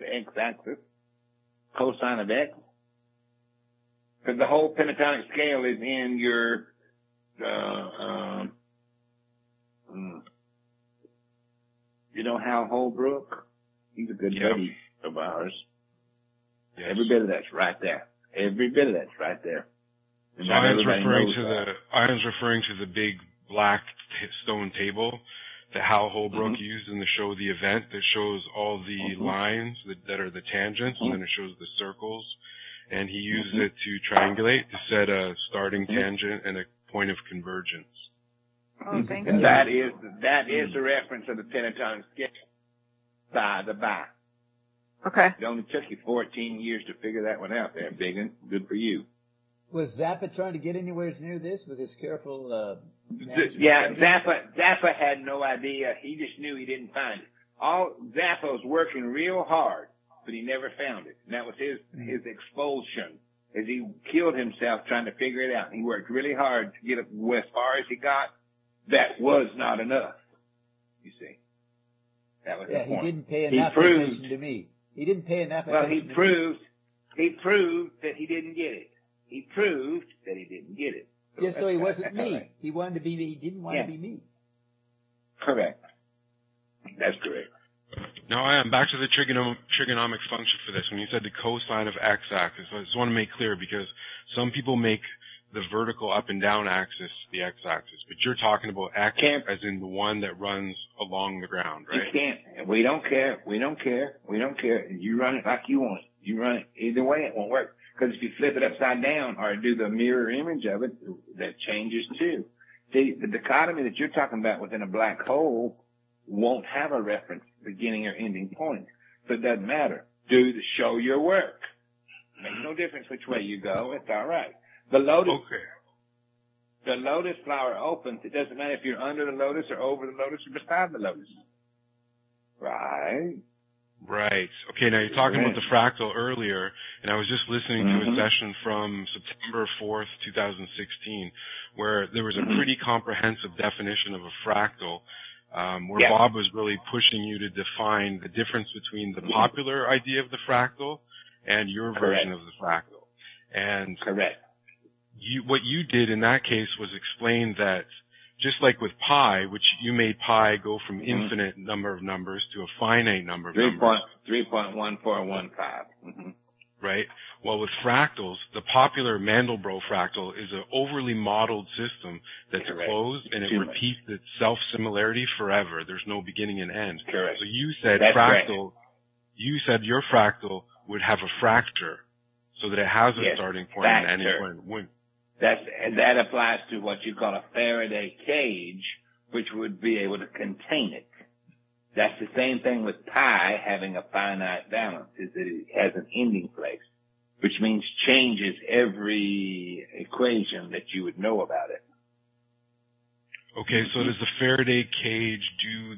x-axis, cosine of x. Because the whole pentatonic scale is in your, you know Hal Holbrook? He's a good buddy of ours. Yes. Every bit of that's right there. Every bit of that's right there. And so I was referring to the big black stone table that Hal Holbrook used in the show The Event, that shows all the lines that are the tangents, and then it shows the circles. And he uses it to triangulate to set a starting tangent and a point of convergence. Oh, thank you. And that is the reference of the pentatonic scale. By. Okay. It only took you 14 years to figure that one out there, Biggin. Good for you. Was Zappa trying to get anywhere near this with his careful, Zappa had no idea. He just knew he didn't find it. Zappa was working real hard, but he never found it. And that was his expulsion, as he killed himself trying to figure it out. He worked really hard to get as far as he got. That was not enough, you see. That was the point. He didn't pay enough attention to me. He didn't pay enough attention to me. He proved that he didn't get it. He proved that he didn't get it. So he wasn't me. Right. He wanted to be me. He didn't want to be me. Correct. That's correct. Now I am back to the trigonomic function for this. When you said the cosine of x-axis, I just want to make clear, because some people make the vertical up and down axis the x-axis, but you're talking about x as in the one that runs along the ground, right? You can't. We don't care. You run it like you want it. You run it either way, it won't work. Because if you flip it upside down or do the mirror image of it, that changes too. See, the dichotomy that you're talking about within a black hole won't have a reference beginning or ending point. So it doesn't matter. Show your work. Makes no difference which way you go. It's all right. The lotus flower opens. It doesn't matter if you're under the lotus or over the lotus or beside the lotus. Right? Right. Okay, now you're talking about the fractal earlier, and I was just listening to a session from September 4th, 2016, where there was a pretty comprehensive definition of a fractal, where Bob was really pushing you to define the difference between the popular idea of the fractal and your version of the fractal. And what you did in that case was explain that just like with pi, which you made pi go from infinite number of numbers to a finite number of numbers. 3.1415. Right? Well, with fractals, the popular Mandelbrot fractal is an overly modeled system that's closed, and it repeats its self-similarity forever. There's no beginning and end. Correct. So you said you said your fractal would have a fracture so that it has a starting point and an ending point. That applies to what you call a Faraday cage, which would be able to contain it. That's the same thing with pi having a finite balance, is that it has an ending place, which means changes every equation that you would know about it. Okay, so does the Faraday cage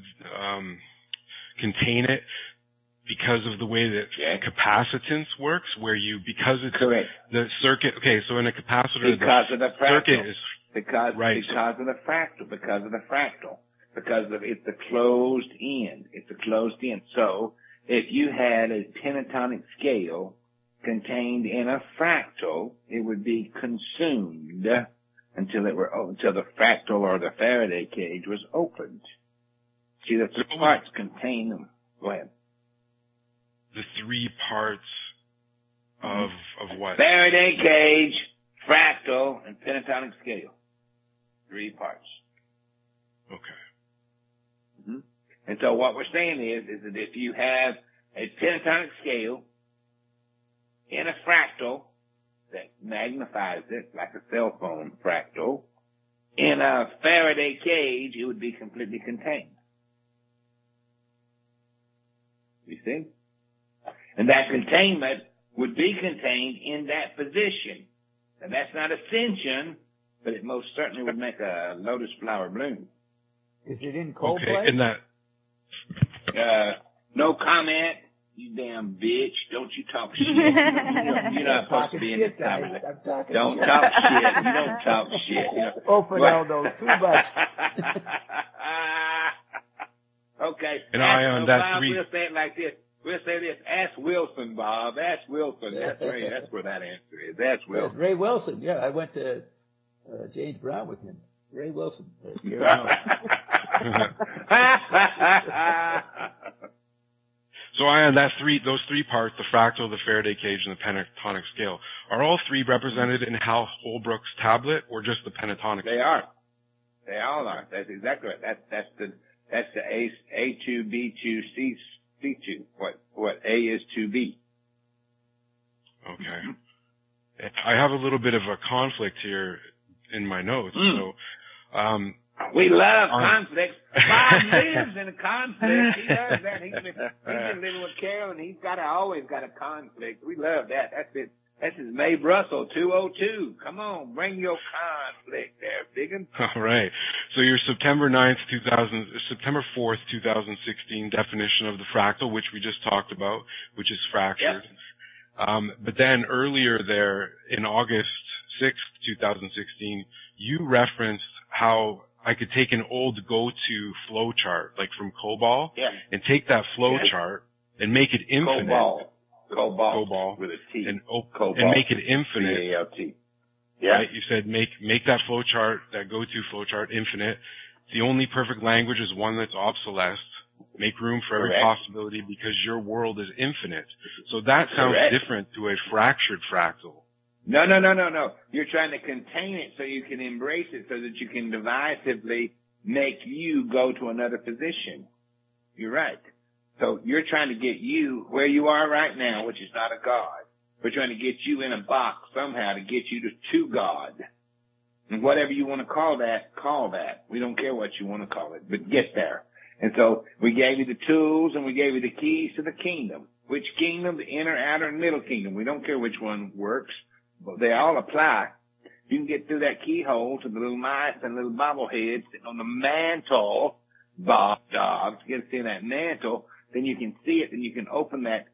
contain it because of the way that capacitance works, where because it's the circuit? Okay, so in a capacitor, because of the circuit is because of the fractal, because it's a closed end. It's a closed end. So if you had a pentatonic scale contained in a fractal, it would be consumed until the fractal or the Faraday cage was opened. See, the three parts contain them. Go ahead. The three parts of what? Faraday cage, fractal, and pentatonic scale. 3 parts. Okay. And so what we're saying is that if you have a pentatonic scale in a fractal that magnifies it like a cell phone fractal, in a Faraday cage, it would be completely contained. You see? And that containment would be contained in that position. And that's not ascension, but it most certainly would make a lotus flower bloom. Is it in Coldplay? Okay, and that... no comment, you damn bitch. Don't you talk shit. You're not supposed to be in this conversation. Don't talk shit. You don't talk shit. Oh, Fernando, too much. Okay. And I on that we'll say it like this. We'll say this. Ask Wilson, Bob. Ask Wilson. That's right. That's where that answer is. Ask Wilson. Ray Wilson. Yeah, I went to James Brown with him. Ray Wilson. So Ion, those three parts, the fractal, the Faraday cage, and the pentatonic scale, are all three represented in Hal Holbrook's tablet, or just the pentatonic? They are. They all are. That's exactly right. That's the A2, B2, C2. What A is to B. Okay. I have a little bit of a conflict here in my notes. So, we love conflicts. Bob lives in a conflict. He does that. He's been living with Carol, and he's always got a conflict. We love that. That's it. This is Mae Brussel 202. Come on, bring your conflict there, Biggin. All right. So your September 4th, 2016 definition of the fractal, which we just talked about, which is fractured. Yep. But then earlier there, in August 6th, 2016, you referenced how I could take an old go-to flow chart, like from COBOL, and take that flow chart and make it infinite. COBOL with a T. And make it infinite. C-A-L-T. Yeah. Right? You said make that flow chart, that go-to flow chart, infinite. The only perfect language is one that's obsolete. Make room for every possibility because your world is infinite. So that sounds different to a fractured fractal. No. You're trying to contain it so you can embrace it so that you can divisively make you go to another position. You're right. So you're trying to get you where you are right now, which is not a God. We're trying to get you in a box somehow to get you to God. And whatever you want to call that. We don't care what you want to call it, but get there. And so we gave you the tools and we gave you the keys to the kingdom. Which kingdom? The inner, outer, and middle kingdom. We don't care which one works, but they all apply. You can get through that keyhole to the little mice and little bobbleheads sitting on the mantle, Bob Dogs. Get to see that mantle. Then you can see it, and you can open that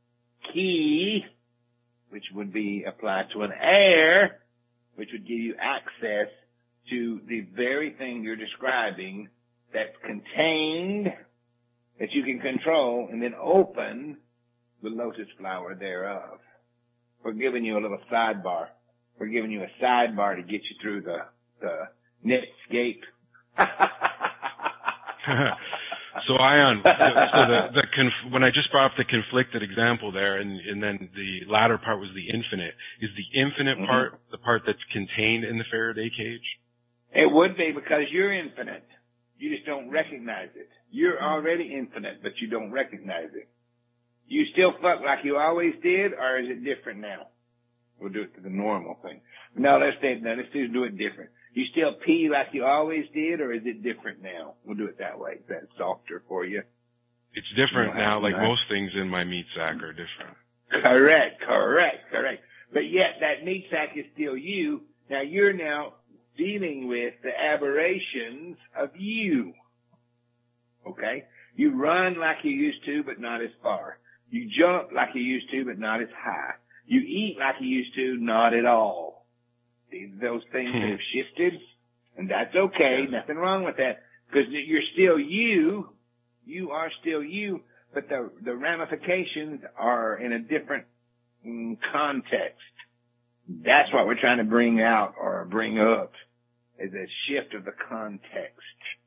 key, which would be applied to an air, which would give you access to the very thing you're describing that's contained, that you can control, and then open the lotus flower thereof. We're giving you a little sidebar. We're giving you a sidebar to get you through the Netscape. So Ion, when I just brought up the conflicted example there, and then the latter part was the infinite. Is the infinite part the part that's contained in the Faraday cage? It would be because you're infinite. You just don't recognize it. You're already infinite, but you don't recognize it. You still fuck like you always did, or is it different now? We'll do it to the normal thing. No, let's just do it different. You still pee like you always did, or is it different now? We'll do it that way. Is that softer for you? It's different now, like most things in my meat sack are different. Correct. But yet that meat sack is still you. Now you're now dealing with the aberrations of you. Okay? You run like you used to, but not as far. You jump like you used to, but not as high. You eat like you used to, not at all. Those things have shifted, and that's okay. Nothing wrong with that, because you're still you. You are still you, but the ramifications are in a different context. That's what we're trying to bring out or bring up, is a shift of the context.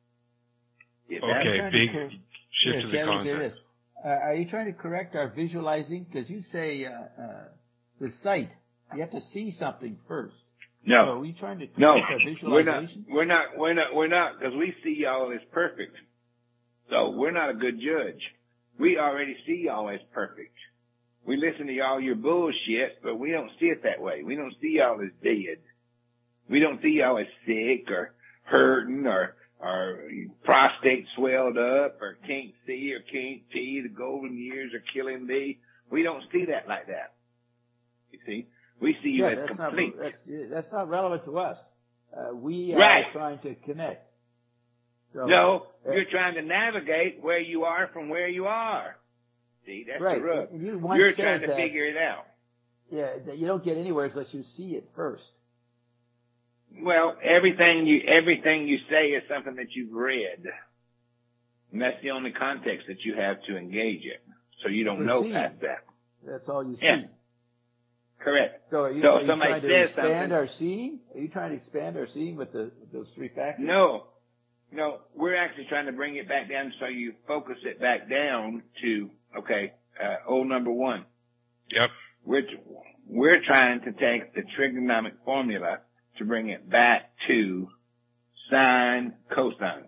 Okay, big shift to the context. Are you trying to correct our visualizing? Because you say the sight. You have to see something first. No. So are we trying to correct our visualization? We're not, because we see y'all as perfect. So we're not a good judge. We already see y'all as perfect. We listen to y'all your bullshit, but we don't see it that way. We don't see y'all as dead. We don't see y'all as sick or hurting or prostate swelled up or can't see or can't pee, the golden years are killing thee. We don't see that like that. You see? We see you as complete. That's not relevant to us. We are trying to connect. So, no, you're trying to navigate where you are from where you are. See, that's the rub. You're trying to figure it out. Yeah, you don't get anywhere unless you see it first. Well, everything you say is something that you've read. And that's the only context that you have to engage it. So you don't We're know seeing. past that. That's all you see. Yeah. Correct. So are you somebody trying to says expand something. our seeing? Are you trying to expand our seeing with those three factors? No, we're actually trying to bring it back down so you focus it back down to, old number one. Yep. We're trying to take the trigonomic formula to bring it back to sine, cosine.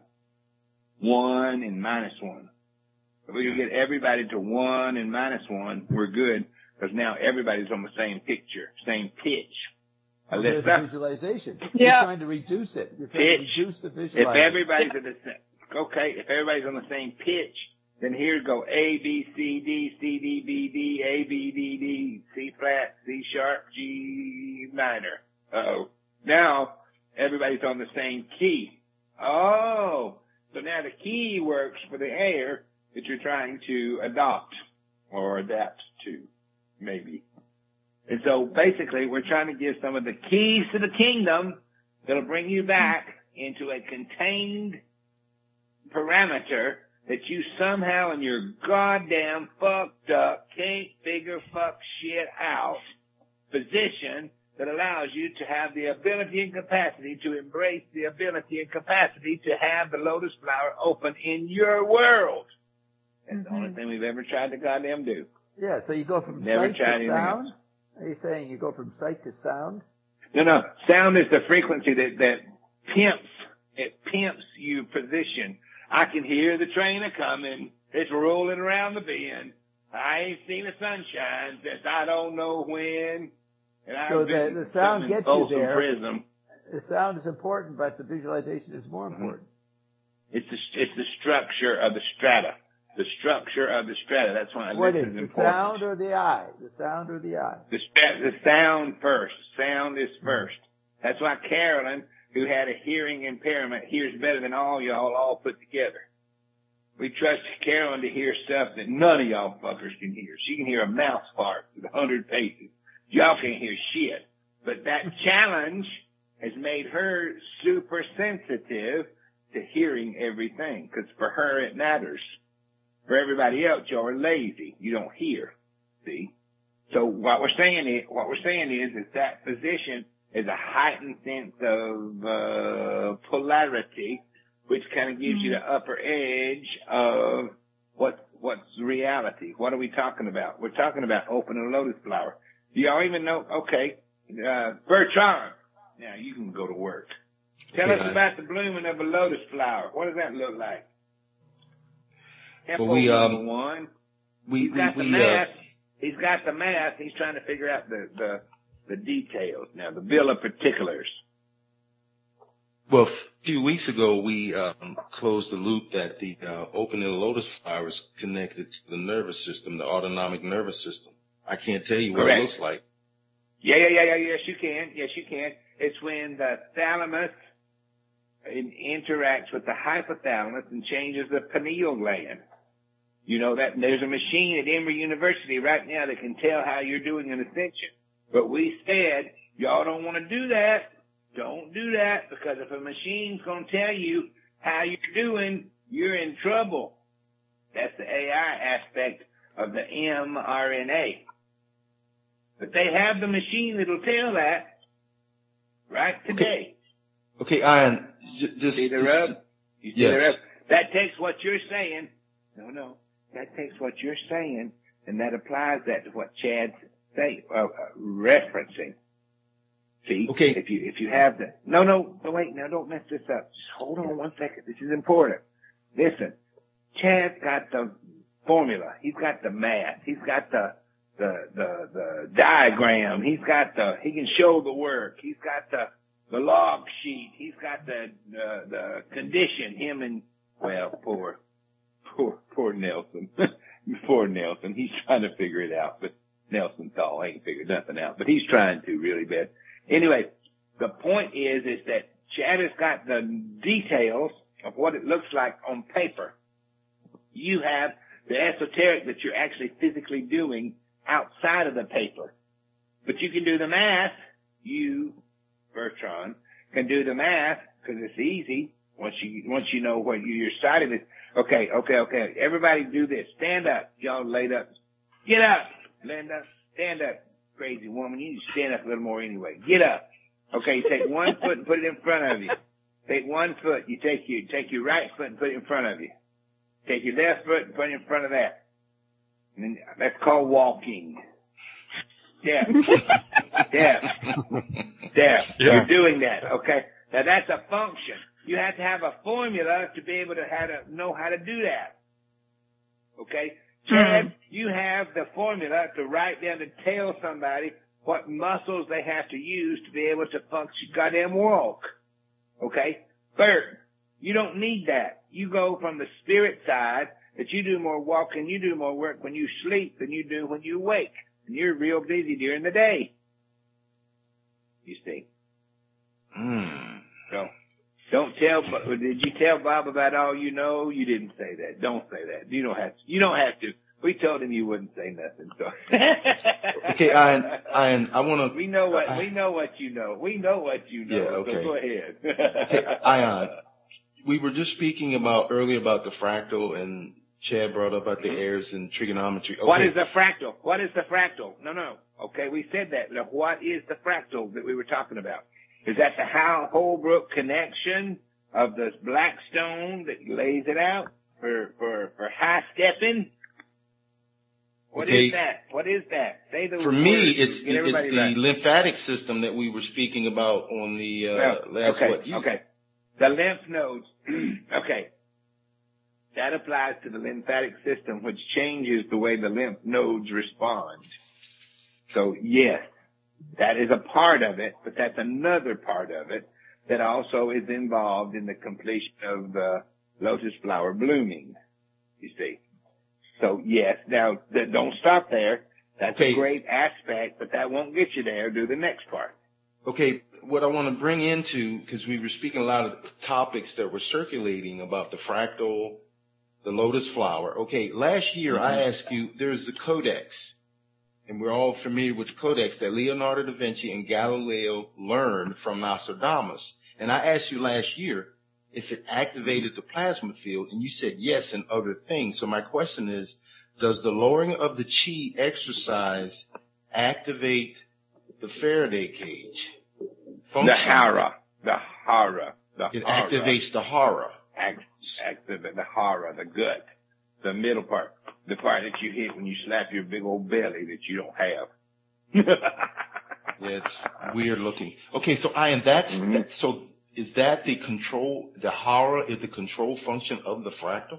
1 and minus 1. If we can get everybody to 1 and minus 1, we're good, because now everybody's on the same picture, same pitch. There's a visualization. Yeah. You're trying to reduce it. You're trying to reduce the visualization. If everybody's if everybody's on the same pitch, then here go A, B, C, D, C, D, B, D, A, B, D, D, C flat, C sharp, G minor. Uh-oh. Now, everybody's on the same key. Oh, so now the key works for the air that you're trying to adopt or adapt to, maybe. And so basically we're trying to give some of the keys to the kingdom that'll bring you back into a contained parameter that you somehow in your goddamn fucked up, can't figure fuck shit out position that allows you to have the ability and capacity to embrace the ability and capacity to have the lotus flower open in your world. That's the only thing we've ever tried to goddamn do. Yeah, so you go from Never sight tried to anything sound? else. Are you saying you go from sight to sound? No. Sound is the frequency that pimps you position. I can hear the train a coming. It's rolling around the bend. I ain't seen the sunshine since I don't know when. And So the sound gets you there. Prism. The sound is important, but the visualization is more important. It's the structure of the strata. The structure of the strata. That's why What this is is the important. sound or the eye? The sound or the eye? The sound first. Sound is first. That's why Carolyn, who had a hearing impairment, hears better than all y'all all put together. We trust Carolyn to hear stuff that none of y'all fuckers can hear. She can hear a mouse fart at 100 paces. Y'all can't hear shit. But that challenge has made her super sensitive to hearing everything, because for her it matters. For everybody else, y'all are lazy. You don't hear. See? So what we're saying is that position is a heightened sense of polarity, which kind of gives you the upper edge of what's reality. What are we talking about? We're talking about opening a lotus flower. Do y'all even know? Okay, Bertrand. Now you can go to work. Tell us about the blooming of a lotus flower. What does that look like? Well, He's got the math. He's got the math. He's trying to figure out the details now, the bill of particulars. Well, a few weeks ago, we closed the loop that the opening of the lotus flower is connected to the nervous system, the autonomic nervous system. I can't tell you what it looks like. Yeah. Yes, you can. It's when the thalamus interacts with the hypothalamus and changes the pineal gland. You know that there's a machine at Emory University right now that can tell how you're doing in ascension. But we said, y'all don't want to do that. Don't do that, because if a machine's going to tell you how you're doing, you're in trouble. That's the AI aspect of the mRNA. But they have the machine that'll tell that right today. Okay, Ian, just see the rub? You see the rub? That takes what you're saying. No. That takes what you're saying, and that applies that to what Chad's referencing. See? Okay. If you have the, no, wait, now don't mess this up. Just hold on one second. This is important. Listen, Chad's got the formula. He's got the math. He's got the diagram. He can show the work. He's got the log sheet. He's got the condition. Poor Nelson. Poor Nelson. He's trying to figure it out, but Nelson Thal ain't figured nothing out, but he's trying to really bad. Anyway, the point is that Chad has got the details of what it looks like on paper. You have the esoteric that you're actually physically doing outside of the paper. But you can do the math. You, Bertrand, can do the math because it's easy once you know what your side of it. Okay. Everybody do this. Stand up. Y'all laid up. Get up. Linda, stand up. Crazy woman. You need to stand up a little more anyway. Get up. Okay, take one foot and put it in front of you. Take one foot. You take your right foot and put it in front of you. Take your left foot and put it in front of that. And then that's called walking. Step. Yeah. You're doing that, okay? Now that's a function. You have to have a formula to be able to know how to do that. Okay? Chad, you have the formula to write down to tell somebody what muscles they have to use to be able to function, goddamn walk. Okay? Bert, you don't need that. You go from the spirit side that you do more walking, you do more work when you sleep than you do when you wake. And you're real busy during the day. You see? So, don't tell, did you tell Bob about all you know? You didn't say that. Don't say that. You don't have to. We told him you wouldn't say nothing, so. Okay, I want to. We know what you know. We know what you know. Yeah, okay. So go ahead. Okay, Ion, we were just speaking earlier about the fractal, and Chad brought up about the airs and trigonometry. Okay. What is the fractal? No. Okay, we said that. Now, what is the fractal that we were talking about? Is that the Holbrook connection of the Blackstone that lays it out for high stepping? What is that? Say the For word. me, it's the right. lymphatic system that we were speaking about on the last Okay. The lymph nodes. Okay. That applies to the lymphatic system, which changes the way the lymph nodes respond. So yes, that is a part of it, but that's another part of it that also is involved in the completion of the lotus flower blooming, you see. So yes, now don't stop there. That's a great aspect, but that won't get you there. Do the next part. Okay, what I want to bring into, because we were speaking a lot of topics that were circulating about the fractal, the lotus flower. Okay, last year I asked you, there's the codex, and we're all familiar with the codex that Leonardo da Vinci and Galileo learned from Nostradamus. And I asked you last year if it activated the plasma field, and you said yes and other things. So my question is, does the lowering of the chi exercise activate the Faraday cage? The hara. It activates the hara. Activate the hara, the gut, the middle part, the part that you hit when you slap your big old belly that you don't have. Yeah, it's weird looking. Okay, so Ian, so is that the control, the hara is the control function of the fractal?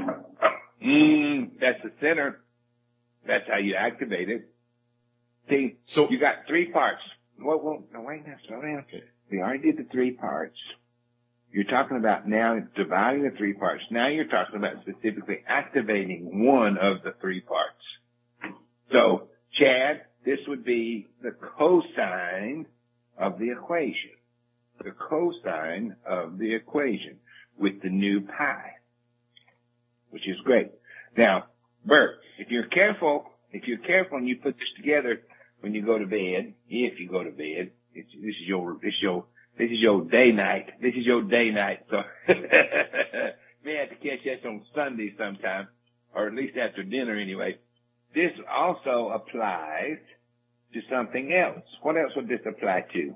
That's the center. That's how you activate it. See, so you got three parts. No, wait now, slow down. Okay. We already did the three parts. You're talking about now dividing the three parts. Now you're talking about specifically activating one of the three parts. So, Chad, this would be the cosine of the equation. The cosine of the equation with the new pi, which is great. Now, Bert, if you're careful and you put this together when you go to bed, if you go to bed, this is your day night. This is your day night. So, may have to catch us on Sunday sometime, or at least after dinner anyway. This also applies to something else. What else would this apply to?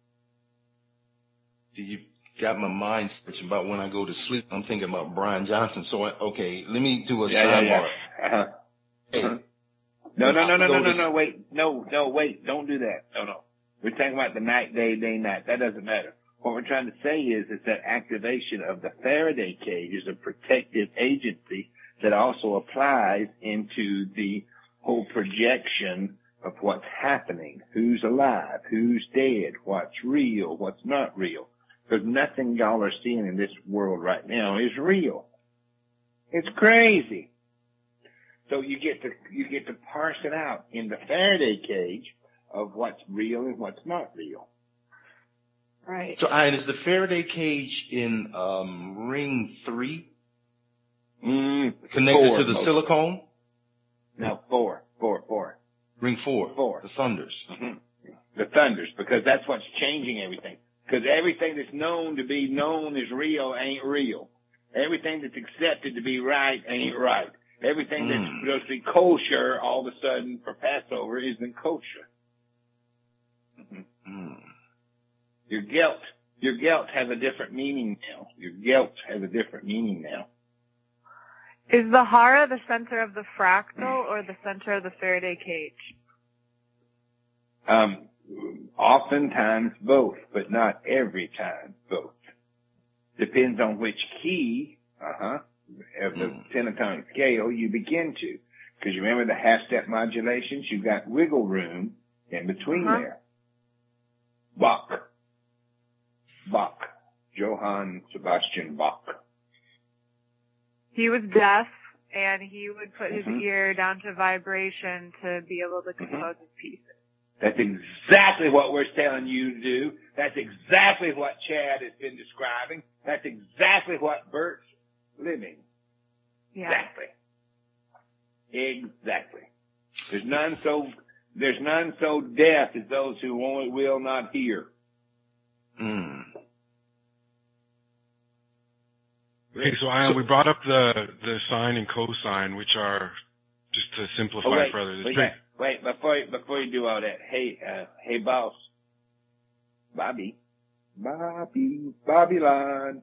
You got my mind switching about when I go to sleep. I'm thinking about Brian Johnson. So, okay, let me do a sidebar. Yeah. Hey, No, wait, don't do that. No. We're talking about the night, day, night. That doesn't matter. What we're trying to say is that activation of the Faraday cage is a protective agency that also applies into the whole projection of what's happening, who's alive, who's dead, what's real, what's not real. Because nothing y'all are seeing in this world right now is real. It's crazy. So you get to parse it out in the Faraday cage of what's real and what's not real. Right. So, Ian, is the Faraday cage in ring 3 connected to the silicone? No, 4. Ring 4. 4. The thunders. Mm-hmm. The thunders, because that's what's changing everything. Because everything that's known to be known as real ain't real. Everything that's accepted to be right ain't right. Everything that's supposed to be kosher all of a sudden for Passover isn't kosher. Your guilt has a different meaning now. Your guilt has a different meaning now. Is the hara the center of the fractal or the center of the Faraday cage? Oftentimes both, but not every time both. Depends on which key, of the pentatonic scale you begin to. Because you remember the half-step modulations, you've got wiggle room in between there. Bach. Johann Sebastian Bach. He was deaf, and he would put his ear down to vibration to be able to compose his pieces. That's exactly what we're telling you to do. That's exactly what Chad has been describing. That's exactly what Bert's living. Yeah. Exactly. There's none so deaf as those who will not hear. Okay, so we brought up the sine and cosine, which are, just to simplify further. Wait, before you do all that, hey boss, Bobby Line.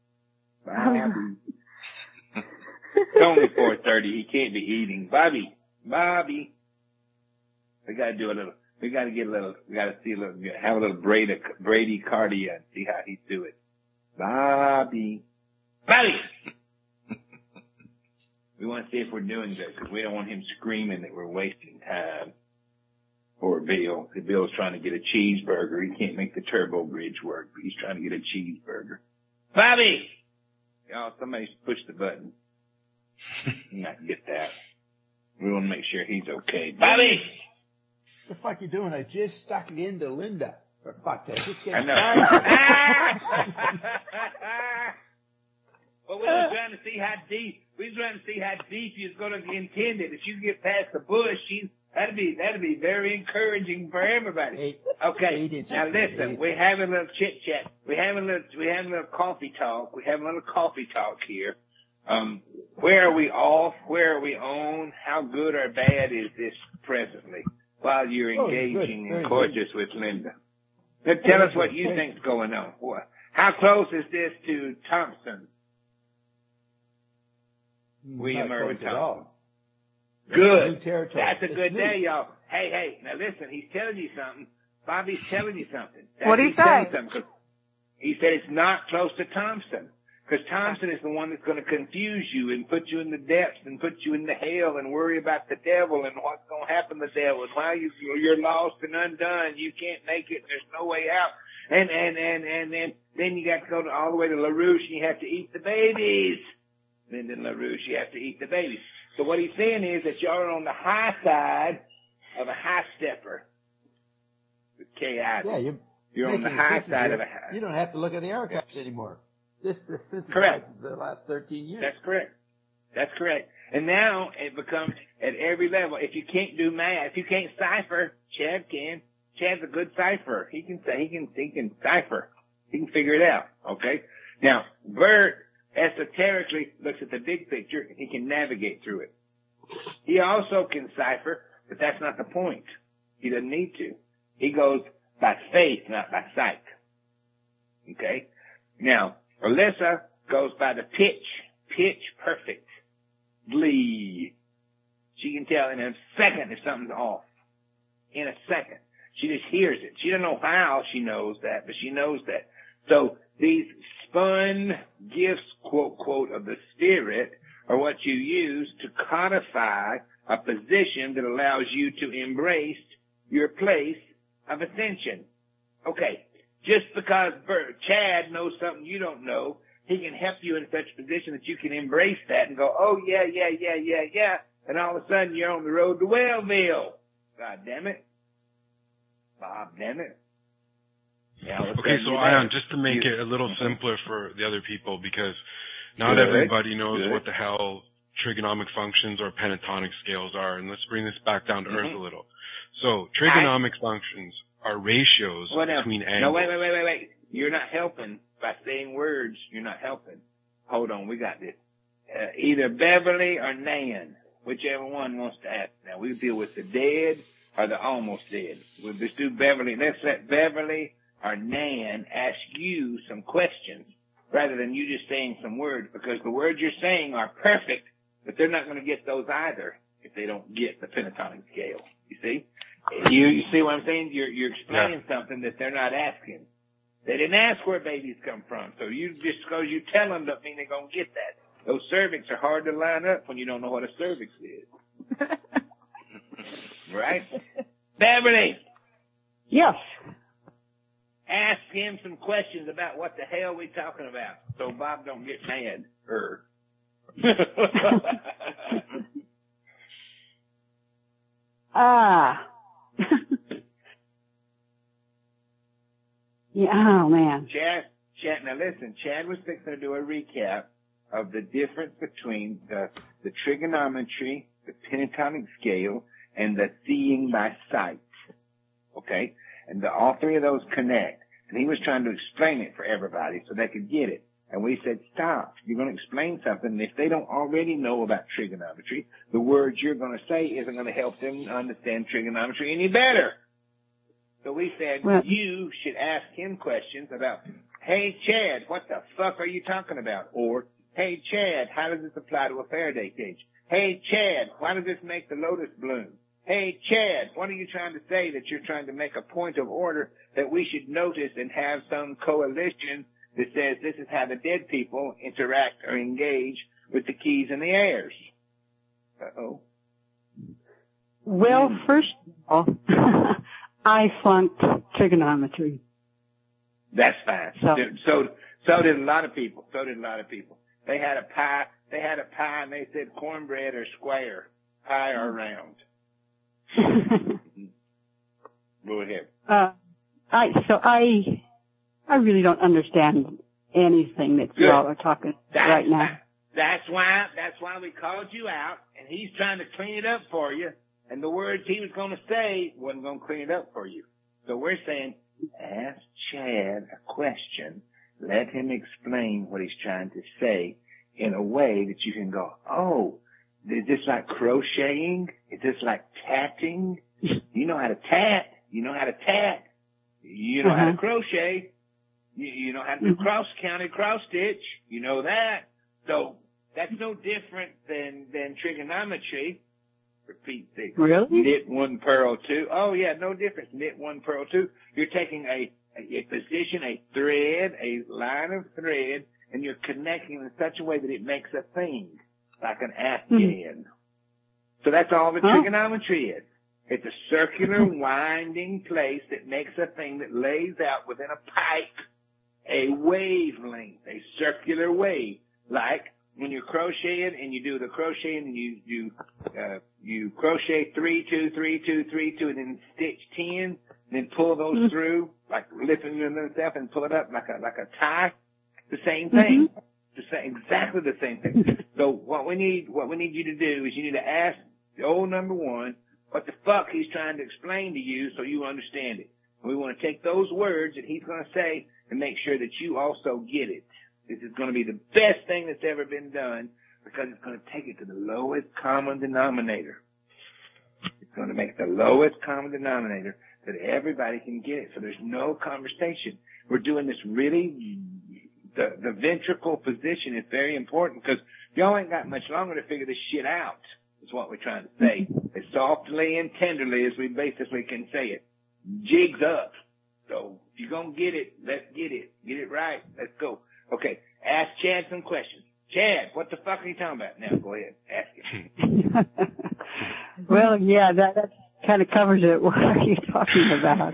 It's only 4:30. He can't be eating. Bobby. We gotta have a little Brady cardia and see how he's doing. Bobby. We want to see if we're doing good because we don't want him screaming that we're wasting time. Poor Bill. Bill's trying to get a cheeseburger. He can't make the turbo bridge work, but he's trying to get a cheeseburger. Bobby! Y'all, somebody push the button. Not get that. We want to make sure he's okay. Bobby! What the fuck you doing? I just stuck it into Linda. For fuck that. I know. Well, we were trying to see how deep he's going to intend it. If you get past the bush, that'd be very encouraging for everybody. Okay. Now listen, we're having a little chit chat. We're having a little coffee talk. We're having a little coffee talk here. Where are we off? Where are we on? How good or bad is this presently while you're engaging in courses with Linda? Now, tell us what you think's going on. How close is this to Thompson? William Irwin Thompson. Good. That's a good day, y'all. Hey, now listen, he's telling you something. Bobby's telling you something. What did he say? He said it's not close to Thompson. Because Thompson is the one that's going to confuse you and put you in the depths and put you in the hell and worry about the devil and what's going to happen to the devil and why you're lost and undone. You can't make it. There's no way out. And then you got to go all the way to LaRouche and you have to eat the babies. Then in LaRouche, you have to eat the babies. So what he's saying is that y'all are on the high side of a high stepper. With K.I. Yeah, you're on the high side of a high. You don't have to look at the archives anymore. This correct. The last 13 years. That's correct. And now it becomes at every level. If you can't do math, if you can't cipher, Chad can. Chad's a good cipher. He can cipher. He can figure it out. Okay. Now Bert esoterically looks at the big picture and he can navigate through it. He also can cipher, but that's not the point. He doesn't need to. He goes by faith, not by sight. Okay? Now, Alyssa goes by the pitch perfect. Glee. She can tell in a second if something's off. In a second. She just hears it. She doesn't know how she knows that, but she knows that. So these spun gifts, quote, of the spirit are what you use to codify a position that allows you to embrace your place of ascension. Okay, just because Chad knows something you don't know, he can help you in such a position that you can embrace that and go, oh, yeah, and all of a sudden you're on the road to Wellville. God damn it. Bob, damn it. Yeah, okay, so Ion, just to make it a little simpler for the other people, because not everybody knows what the hell trigonomic functions or pentatonic scales are, and let's bring this back down to earth a little. So, trigonomic functions are ratios between angles. No, wait. You're not helping by saying words. You're not helping. hold on, we got this. Either Beverly or Nan, whichever one wants to ask. Now, we deal with the dead or the almost dead. We'll just do Beverly. Let's let Beverly or Nan ask you some questions rather than you just saying some words, because the words you're saying are perfect, but they're not going to get those either if they don't get the pentatonic scale. You see? You see what I'm saying? You're explaining something that they're not asking. They didn't ask where babies come from, so you just because you tell them doesn't mean they're going to get that. Those cervix are hard to line up when you don't know what a cervix is. Right? Beverly! Yes. Ask him some questions about what the hell we talking about, so Bob don't get mad. Yeah, oh man. Chad, now listen, Chad was fixing to do a recap of the difference between the trigonometry, the pentatonic scale, and the seeing by sight. Okay? And all three of those connect. And he was trying to explain it for everybody so they could get it. And we said, stop. You're going to explain something. And if they don't already know about trigonometry, the words you're going to say isn't going to help them understand trigonometry any better. So we said, you should ask him questions about, hey, Chad, what the fuck are you talking about? Or, hey, Chad, how does this apply to a Faraday cage? Hey, Chad, why does this make the lotus bloom? Hey, Chad, what are you trying to say that you're trying to make a point of order that we should notice and have some coalition that says this is how the dead people interact or engage with the keys and the airs? Uh-oh. Well, first of all, I flunked trigonometry. That's fine. So did a lot of people. They had a pie and they said cornbread or square, pie or round. Go ahead. I really don't understand anything that you all are talking right now. That's why we called you out, and he's trying to clean it up for you. And the words he was going to say wasn't going to clean it up for you. So we're saying, ask Chad a question. Let him explain what he's trying to say in a way that you can go, oh, is this like crocheting? Is this like tatting? You know how to tat. You know how to tat. You know how to crochet. You know how to do county cross stitch. You know that. So that's no different than trigonometry. Repeat six. Really? Knit one, purl two. Oh yeah, no difference. Knit one, purl two. You're taking a position, a thread, a line of thread, and you're connecting in such a way that it makes a thing, like an Afghan. So that's all the trigonometry is. It's a circular winding place that makes a thing that lays out within a pipe a wavelength, a circular wave, like when you're crocheting and you do the crocheting and you crochet 3, 2, 3, 2, 3, 2, and then stitch 10, and then pull those through, like lifting yourself and pull it up like a tie. The same thing. Exactly the same thing. So what we need you to do is you need to ask the old number one what the fuck he's trying to explain to you so you understand it. And we want to take those words that he's going to say and make sure that you also get it. This is going to be the best thing that's ever been done because it's going to take it to the lowest common denominator. It's going to make the lowest common denominator that everybody can get it. So there's no conversation. We're doing this really, the ventricle position is very important because y'all ain't got much longer to figure this shit out, is what we're trying to say. As softly and tenderly as we basically can say it. Jigs up. So if you're going to get it, let's get it. Get it right. Let's go. Okay. Ask Chad some questions. Chad, what the fuck are you talking about? Now go ahead. Ask him. Well, yeah, that kind of covers it. What are you talking about?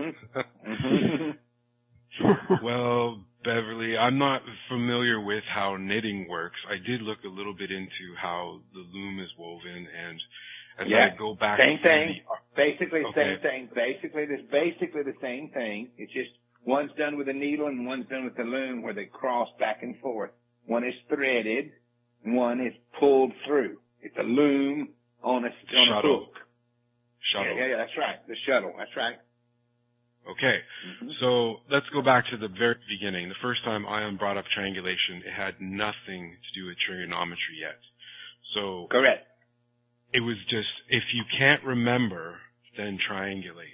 Well, Beverly, I'm not familiar with how knitting works. I did look a little bit into how the loom is woven, and as I go back, same thing. Basically the same thing. Basically the same thing. It's just one's done with a needle and one's done with the loom, where they cross back and forth. One is threaded, one is pulled through. It's a loom on a hook. Shuttle. Yeah, that's right. The shuttle. That's right. Okay, so let's go back to the very beginning. The first time Ion brought up triangulation, it had nothing to do with trigonometry yet. So correct. It was just, if you can't remember, then triangulate.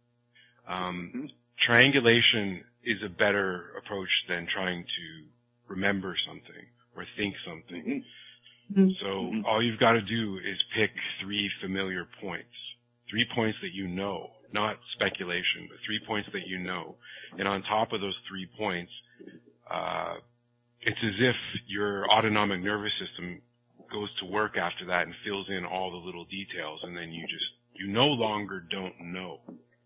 Triangulation is a better approach than trying to remember something or think something. So all you've got to do is pick 3 familiar points. 3 points that you know, not speculation, but 3 points that you know. And on top of those 3 points, it's as if your autonomic nervous system goes to work after that and fills in all the little details, and then you no longer don't know.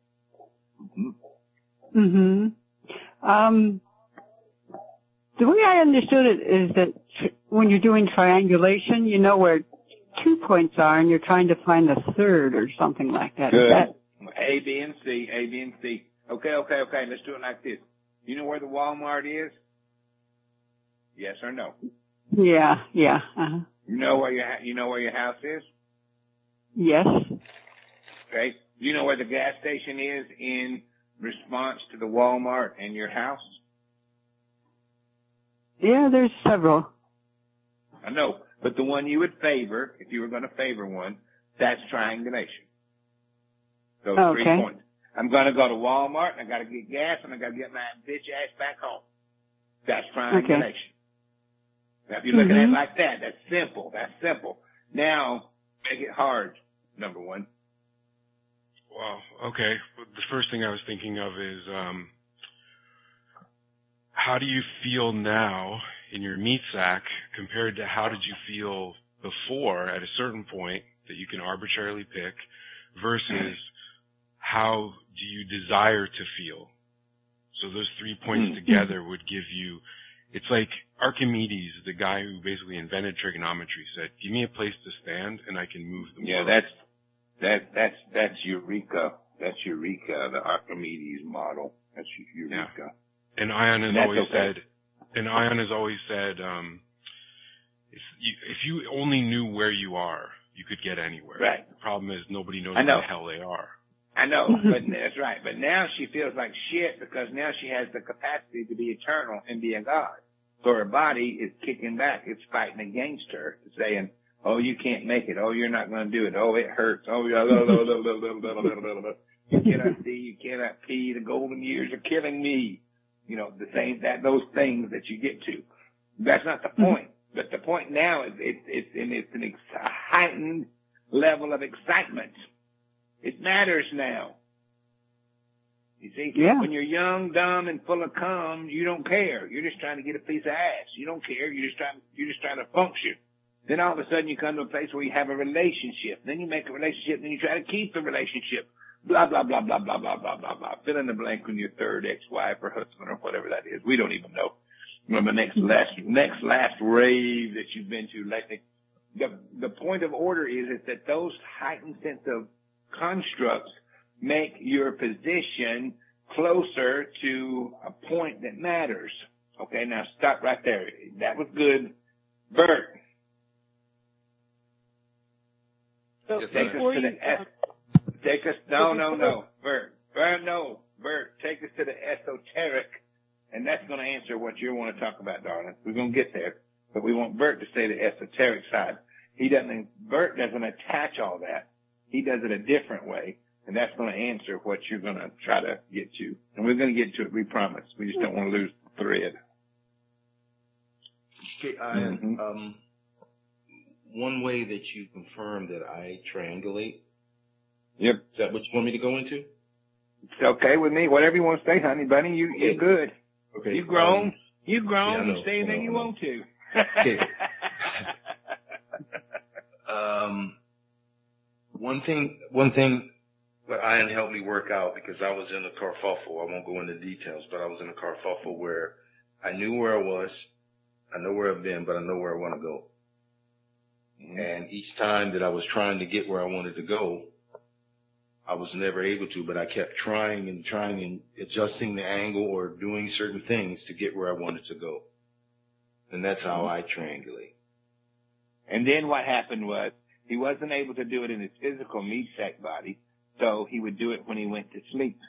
The way I understood it is that when you're doing triangulation, you know where 2 points are, and you're trying to find the third or something like that. Good. Is that... A, B, and C, A, B, and C. Okay. Let's do it like this. You know where the Walmart is? Yes or no? Yeah. You know where your house is? Yes. Okay. Do you know where the gas station is in response to the Walmart and your house? Yeah, there's several. I know, but the one you would favor, if you were going to favor one, that's triangulation. Those 3 points. I'm going to go to Walmart, and I got to get gas, and I got to get my bitch ass back home. That's triangulation. Okay. Now, if you're looking at it like that, that's simple. Now, make it hard, number one. Well, okay. The first thing I was thinking of is, how do you feel now in your meat sack compared to how did you feel before at a certain point that you can arbitrarily pick versus how do you desire to feel? So those 3 points together would give you, it's like Archimedes, the guy who basically invented trigonometry, said, give me a place to stand and I can move the world. That's Eureka. That's Eureka, the Archimedes model. That's Eureka. Yeah. And Ion has always said, if you only knew where you are, you could get anywhere. Right. The problem is nobody knows where the hell they are. I know, but that's right. But now she feels like shit because now she has the capacity to be eternal and be a god. So her body is kicking back. It's fighting against her, saying, oh, you can't make it. Oh, you're not going to do it. Oh, it hurts. Oh, you cannot see. You cannot pee. The golden years are killing me. You know, those things that you get to. That's not the point. But the point now is it's a heightened level of excitement. It matters now. You see? Yeah. When you're young, dumb, and full of cum, you don't care. You're just trying to get a piece of ass. You don't care. You're just trying to function. Then all of a sudden you come to a place where you have a relationship. Then you make a relationship, then you try to keep the relationship. Blah, blah, blah, blah, blah, blah, blah, blah, blah. Fill in the blank when your third ex-wife or husband or whatever that is. We don't even know. Remember next last rave that you've been to lately. The point of order is that those heightened sense of constructs make your position closer to a point that matters. Okay, now stop right there. That was good. Bert. Yes, take us to the S. Take us, no. Bert, take us to the esoteric, and that's going to answer what you want to talk about, darling. We're going to get there, but we want Bert to say the esoteric side. Bert doesn't attach all that. He does it a different way, and that's going to answer what you're going to try to get to. And we're going to get to it, we promise. We just don't want to lose the thread. Okay, one way that you confirm that I triangulate. Yep. Is that what you want me to go into? It's okay with me. Whatever you want to say, honey bunny. You're good. Okay. You grown. You say anything you want to. Okay. One thing that Ian helped me work out, because I was in a kerfuffle. I won't go into details, but I was in a kerfuffle where I knew where I was. I know where I've been, but I know where I want to go. And each time that I was trying to get where I wanted to go, I was never able to, but I kept trying and adjusting the angle or doing certain things to get where I wanted to go. And that's how I triangulate. And then what happened was he wasn't able to do it in his physical meat sack body, so he would do it when he went to sleep.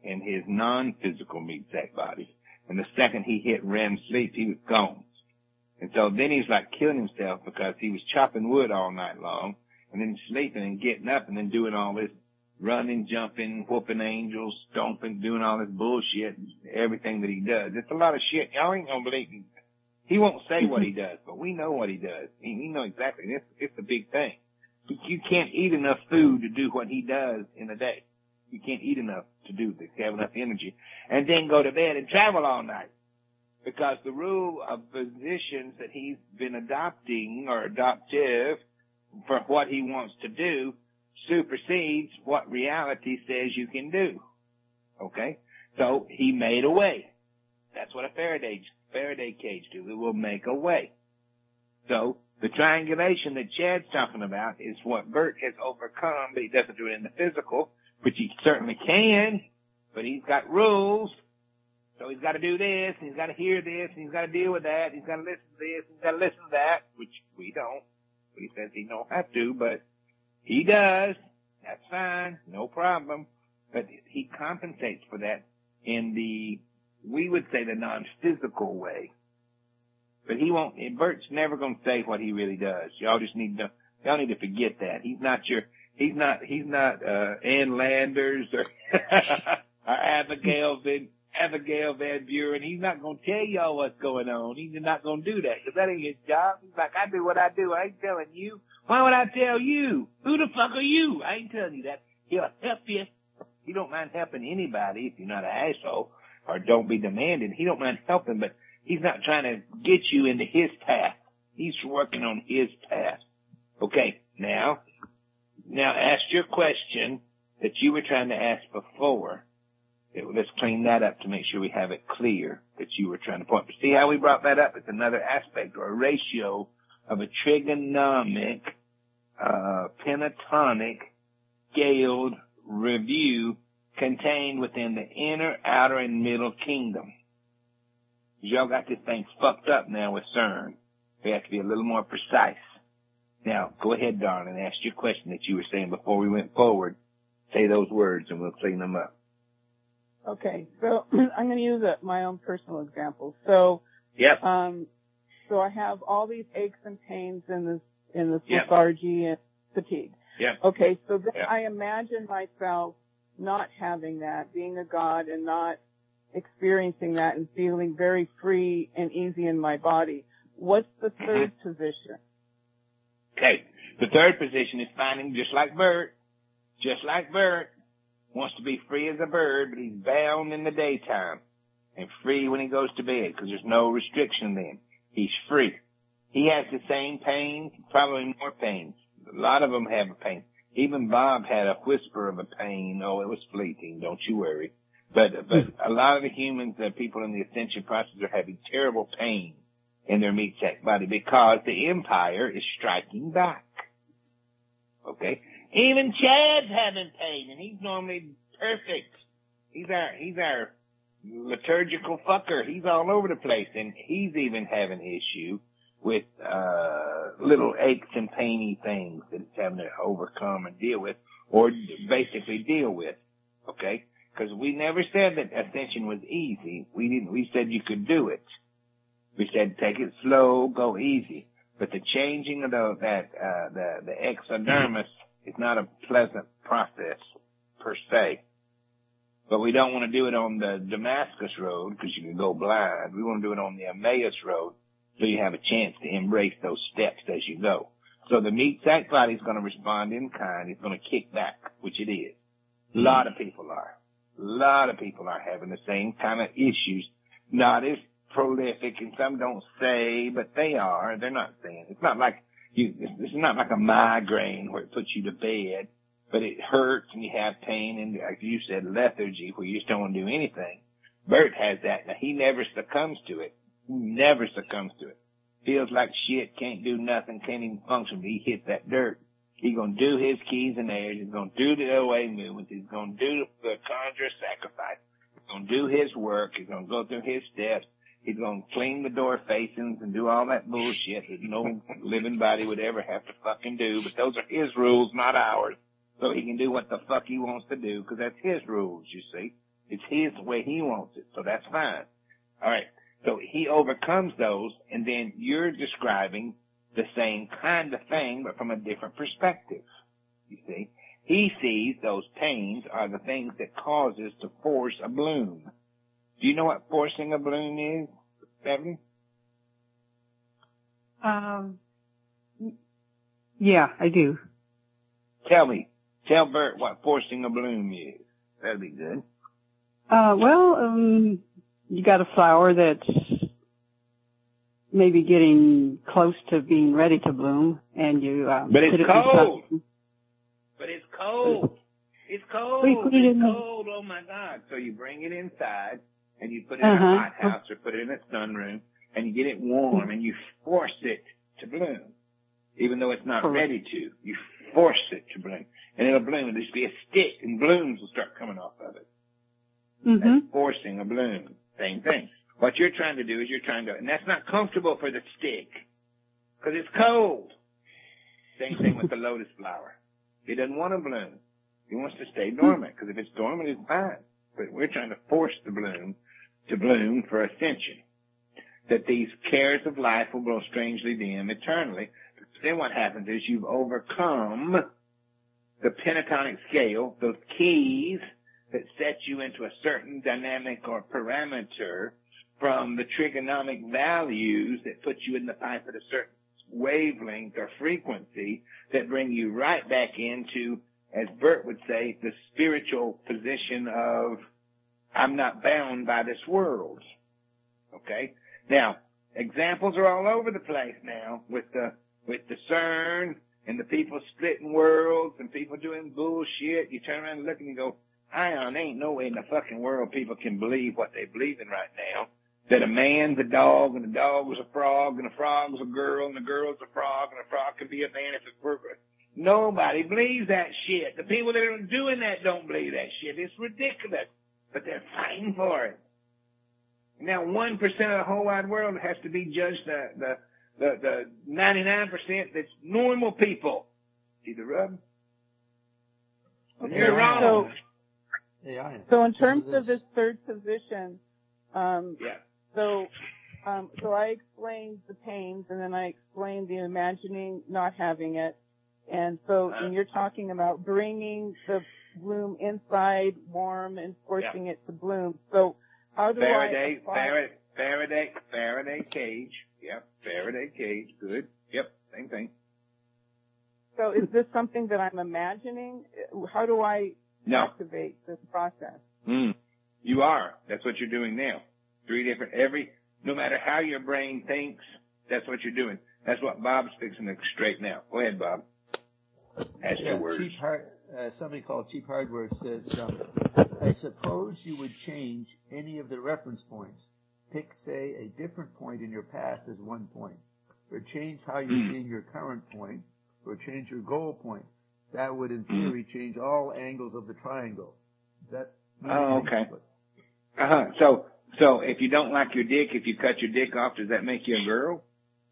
in his non-physical meat sack body. And the second he hit REM sleep, he was gone. And so then he's like killing himself because he was chopping wood all night long and then sleeping and getting up and then doing all this running, jumping, whooping angels, stomping, doing all this bullshit, everything that he does. It's a lot of shit. Y'all ain't gonna believe me. He won't say what he does, but we know what he does. We know exactly. It's a big thing. You can't eat enough food to do what he does in a day. You can't eat enough to do this, have enough energy, and then go to bed and travel all night. Because the rule of physicians that he's been adopting or adoptive for what he wants to do supersedes what reality says you can do. Okay? So he made a way. That's what a Faraday cage do. It will make a way. So the triangulation that Chad's talking about is what Bert has overcome, but he doesn't do it in the physical, which he certainly can, but he's got rules. So he's got to do this, and he's got to hear this, and he's got to deal with that, he's got to listen to this, he's got to listen to that, which we don't. He says he don't have to, but he does. That's fine, no problem. But he compensates for that in we would say the non-physical way. But he won't, Bert's never going to say what he really does. Y'all need to forget that. He's not Ann Landers or Abigail Van Buren. He's not going to tell y'all what's going on. He's not going to do that because that ain't his job. He's like, I do what I do. I ain't telling you. Why would I tell you? Who the fuck are you? I ain't telling you that. He'll help you. He don't mind helping anybody if you're not an asshole or don't be demanding. He don't mind helping, but he's not trying to get you into his path. He's working on his path. Okay, now ask your question that you were trying to ask before. Let's clean that up to make sure we have it clear that you were trying to point. See how we brought that up? It's another aspect or a ratio of a trigonomic, pentatonic, scaled review contained within the inner, outer, and middle kingdom. Y'all got this thing fucked up now with CERN. We have to be a little more precise. Now, go ahead, darling, and ask your question that you were saying before we went forward. Say those words and we'll clean them up. Okay, so I'm going to use my own personal example. So, yep. So I have all these aches and pains in this yep. lethargy and fatigue. Yep. Okay, so then yep. I imagine myself not having that, being a god and not experiencing that and feeling very free and easy in my body. What's the third position? Okay, the third position is finding just like Bert, wants to be free as a bird, but he's bound in the daytime and free when he goes to bed because there's no restriction then. He's free. He has the same pain, probably more pains. A lot of them have a pain. Even Bob had a whisper of a pain. Oh, it was fleeting. Don't you worry. But a lot of the humans, the people in the ascension process are having terrible pain in their meat sack body because the empire is striking back. Okay? Even Chad's having pain, and he's normally perfect. He's our liturgical fucker. He's all over the place, and he's even having issue with little aches and painy things that it's having to overcome and deal with, or basically deal with. Okay? Because we never said that ascension was easy. We said you could do it. We said take it slow, go easy. But the changing of the exodermis is not a pleasant process per se. But we don't want to do it on the Damascus road because you can go blind. We want to do it on the Emmaus road so you have a chance to embrace those steps as you go. So the meat sack body is going to respond in kind. It's going to kick back, which it is. A lot of people are. A lot of people are having the same kind of issues. Not as prolific, and some don't say, but they are. They're not saying. It's not like it's not like a migraine where it puts you to bed, but it hurts and you have pain and, like you said, lethargy where you just don't want to do anything. Bert has that. Now, he never succumbs to it. He never succumbs to it. Feels like shit, can't do nothing, can't even function, but he hits that dirt. He's going to do his keys and airs. He's going to do the OA movements. He's going to do the conjure sacrifice. He's going to do his work. He's going to go through his steps. He's going to clean the door facings and do all that bullshit that no living body would ever have to fucking do. But those are his rules, not ours. So he can do what the fuck he wants to do because that's his rules, you see. It's his way he wants it, so that's fine. All right. So he overcomes those, and then you're describing the same kind of thing, but from a different perspective. You see? He sees those pains are the things that causes to force a bloom. Do you know what forcing a bloom is, Beverly? Yeah, I do. Tell Bert what forcing a bloom is. That'd be good. You got a flower that's maybe getting close to being ready to bloom, and you but it's cold. But it's cold. It's cold. It's cold. Oh my God! So you bring it inside, and you put it in a hot house or put it in a sunroom, and you get it warm, and you force it to bloom, even though it's not ready to. You force it to bloom, and it'll bloom. It'll just be a stick, and blooms will start coming off of it. That's forcing a bloom. Same thing. What you're trying to do is and that's not comfortable for the stick, because it's cold. Same thing with the lotus flower. It doesn't want to bloom. It wants to stay dormant, because if it's dormant, it's fine. But we're trying to force the bloom to bloom for ascension. That these cares of life will grow strangely dim eternally. But then what happens is you've overcome the pentatonic scale, those keys that set you into a certain dynamic or parameter from the trigonomic values that put you in the pipe at a certain wavelength or frequency that bring you right back into, as Bert would say, the spiritual position of, I'm not bound by this world. Okay? Now, examples are all over the place now with the CERN and the people splitting worlds and people doing bullshit. You turn around and look and you go, Ion, ain't no way in the fucking world people can believe what they believe in right now. That a man's a dog, and a dog was a frog, and a frog was a girl, and a girl's a frog, and a frog could be a man if it were. Nobody believes that shit. The people that are doing that don't believe that shit. It's ridiculous. But they're fighting for it. Now 1% of the whole wide world has to be judged the 99% that's normal people. See the rub? Okay. You're wrong. So in terms of this third position, yeah. So I explained the pains, and then I explained the imagining not having it. And so and you're talking about bringing the bloom inside warm and forcing it to bloom. So how do Faraday cage. Yep. Faraday cage. Good. Yep. Same thing. So is this something that I'm imagining? How do I activate this process? You are. That's what you're doing now. No matter how your brain thinks, that's what you're doing. That's what Bob's fixing to straighten out. Go ahead, Bob. Ask your words. Somebody called Cheap Hardware says, I suppose you would change any of the reference points. Pick, say, a different point in your past as one point. Or change how you're seeing your current point. Or change your goal point. That would, in theory, change all angles of the triangle. Is that? Okay. So if you don't like your dick, if you cut your dick off, does that make you a girl?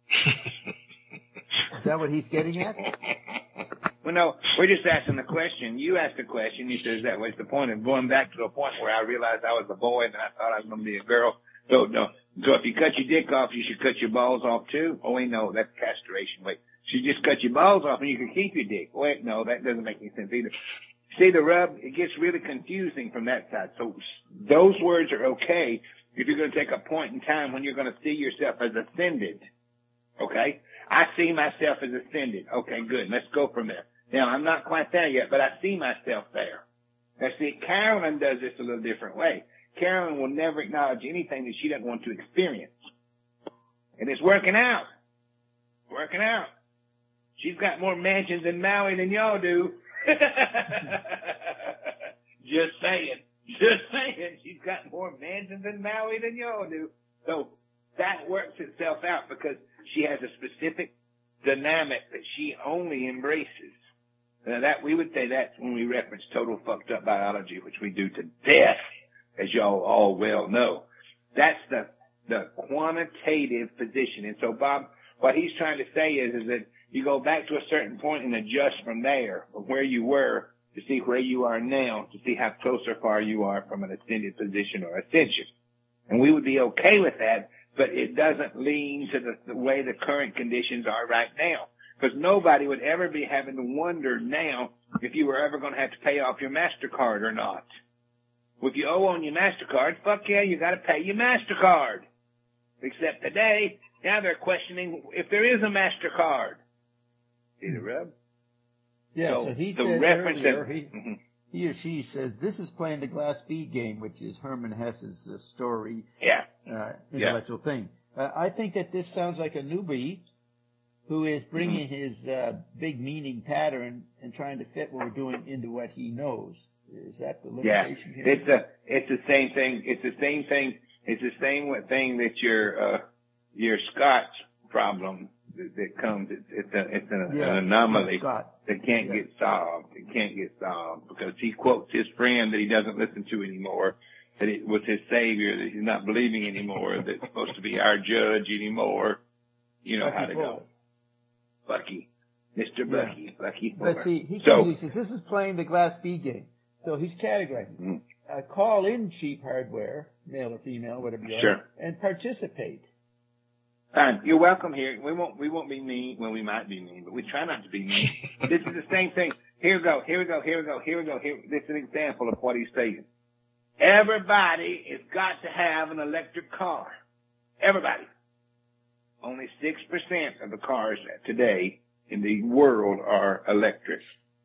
Is that what he's getting at? Well, no, we're just asking the question. You asked the question. He says that was the point of going back to a point where I realized I was a boy and I thought I was going to be a girl. So if you cut your dick off, you should cut your balls off too? Oh, wait, no, that's castration. Wait, you just cut your balls off and you can keep your dick. Wait, no, that doesn't make any sense either. See the rub? It gets really confusing from that side. So those words are okay if you're going to take a point in time when you're going to see yourself as ascended. Okay? I see myself as ascended. Okay, good. Let's go from there. Now, I'm not quite there yet, but I see myself there. Now, see, Carolyn does this a little different way. Carolyn will never acknowledge anything that she doesn't want to experience. And it's working out. Working out. She's got more mansions in Maui than y'all do. Just saying. She's got more mansions in Maui than y'all do. So that works itself out because she has a specific dynamic that she only embraces. Now that we would say that's when we reference total fucked up biology, which we do to death, as y'all all well know. That's the quantitative position. And so Bob, what he's trying to say is that you go back to a certain point and adjust from there, from where you were to see where you are now, to see how close or far you are from an ascended position or ascension. And we would be okay with that, but it doesn't lean to the way the current conditions are right now. Because nobody would ever be having to wonder now if you were ever going to have to pay off your MasterCard or not. If you owe on your MasterCard, fuck yeah, you got to pay your MasterCard. Except today, now they're questioning if there is a MasterCard. See the rub? Yeah, so he said reference earlier, he or she says, this is playing the Glass-Steagall game, which is Herman Hesse's story, intellectual thing. I think that this sounds like a newbie who is bringing his big meaning pattern and trying to fit what we're doing into what he knows. Is that the limitation here? It's the same thing. It's the same thing. It's the same thing that your Scotch problem that comes. It's an anomaly that can't get solved. It can't get solved because he quotes his friend that he doesn't listen to anymore, that it was his savior, that he's not believing anymore, that's supposed to be our judge anymore. You know how to go. Bucky. Mr. Bucky. Bucky Fuller. But see, he says, this is playing the Glass-Steagall game. So he's categorizing. Call in Cheap Hardware, male or female, whatever you are, and participate. You're welcome here. We won't be mean. Well, we might be mean, but we try not to be mean. This is the same thing. Here we go. This is an example of what he's saying. Everybody has got to have an electric car. Everybody. Only 6% of the cars today in the world are electric.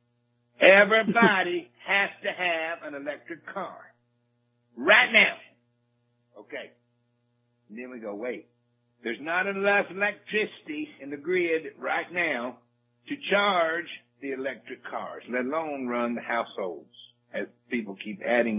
Everybody has to have an electric car. Right now. Okay. And then we go, wait. There's not enough electricity in the grid right now to charge the electric cars, let alone run the households as people keep adding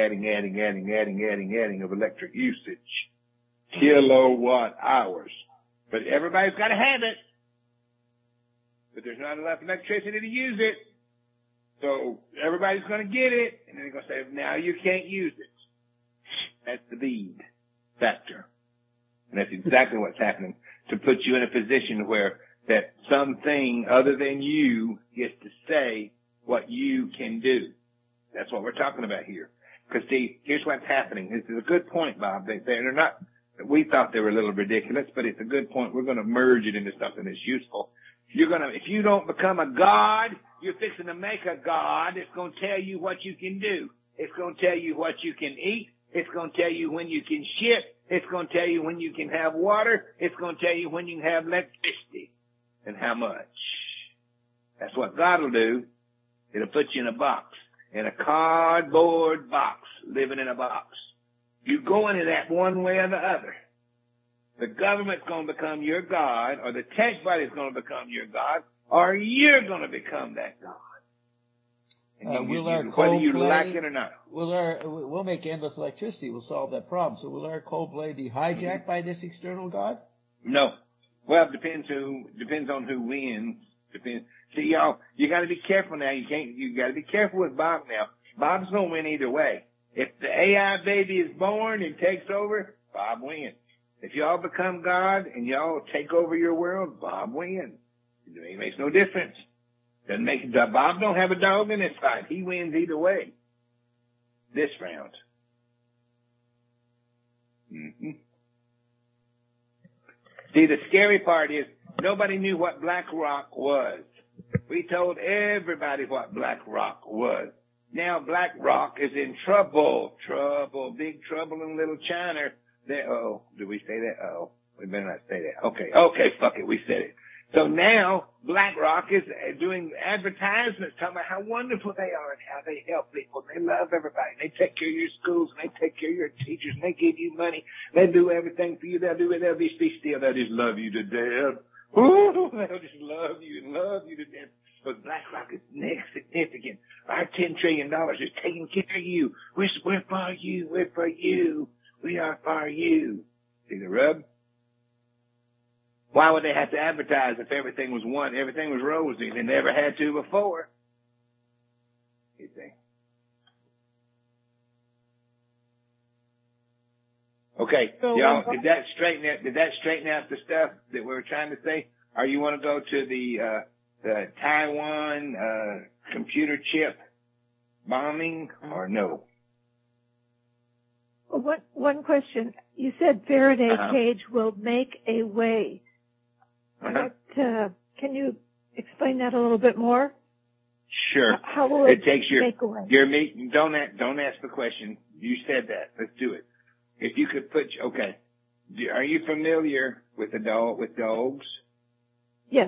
of electric usage. Kilowatt hours. But everybody's got to have it. But there's not enough electricity to use it. So everybody's going to get it, and then they're going to say, now you can't use it. That's the bead factor. And that's exactly what's happening to put you in a position where that something other than you gets to say what you can do. That's what we're talking about here. Because see, here's what's happening. This is a good point, Bob. They're not, we thought they were a little ridiculous, but it's a good point. We're going to merge it into something that's useful. If you don't become a god, you're fixing to make a god. It's going to tell you what you can do. It's going to tell you what you can eat. It's going to tell you when you can shit. It's going to tell you when you can have water. It's going to tell you when you can have electricity and how much. That's what God will do. It'll put you in a box, in a cardboard box, living in a box. You go into that one way or the other. The government's going to become your God, or the tech body's going to become your God, or you're going to become that God. Whether you like it or not. We'll make endless electricity. We'll solve that problem. So will our coal blade be hijacked by this external God? No. Well, it depends on who wins. See, y'all, you got to be careful now. You got to be careful with Bob now. Bob's going to win either way. If the AI baby is born and takes over, Bob wins. If y'all become God and y'all take over your world, Bob wins. It makes no difference. Bob don't have a dog in this fight. He wins either way. This round. Mm-hmm. See, the scary part is nobody knew what Black Rock was. We told everybody what Black Rock was. Now Black Rock is in trouble. Big trouble in Little China. Did we say that? We better not say that. Okay, fuck it, we said it. So now BlackRock is doing advertisements talking about how wonderful they are and how they help people. They love everybody. They take care of your schools and they take care of your teachers and they give you money. They do everything for you. They'll be still. They'll just love you to death. Ooh, they'll just love you to death. But BlackRock is next significant. Our $10 trillion is taking care of you. We're for you. We're for you. We are for you. See the rub? Why would they have to advertise if everything was rosy? They never had to before. You see? Okay, so, y'all, did that straighten out the stuff that we were trying to say? Or you want to go to the Taiwan computer chip bombing or no? Well, one question. You said Faraday cage will make a way. Can you explain that a little bit more? Sure. How will it takes make a way? Don't ask the question. You said that. Let's do it. If you could okay. Are you familiar with dogs? Yes.